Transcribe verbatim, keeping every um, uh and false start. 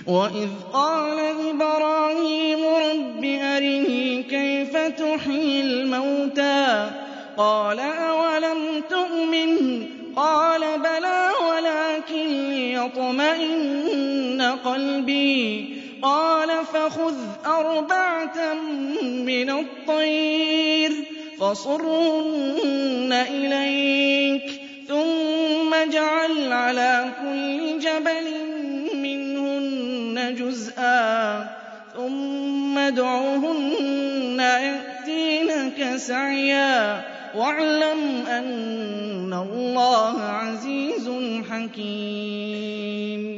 وَإِذْ قَالَ إِبْرَاهِيمُ رَبِّ أَرِنِي كَيْفَ تُحْيِي الْمَوْتَىٰ قَالَ أَوَلَمْ تُؤْمِنْ قَالَ بَلَىٰ وَلَٰكِن لِّيَطْمَئِنَّ قَلْبِي قَالَ فَخُذْ أَرْبَعَةً مِّنَ الطَّيْرِ فَصُرْهُنَّ إِلَيْكَ ثُمَّ اجْعَلْ عَلَىٰ كُلِّ جَبَلٍ مِّنْهُنَّ جُزْءًا ثُمَّ ادْعُهُنَّ يَأْتِينَكَ سَعْيًا وَاعْلَمْ أَنَّ اللَّهَ عَزِيزٌ حَكِيمٌ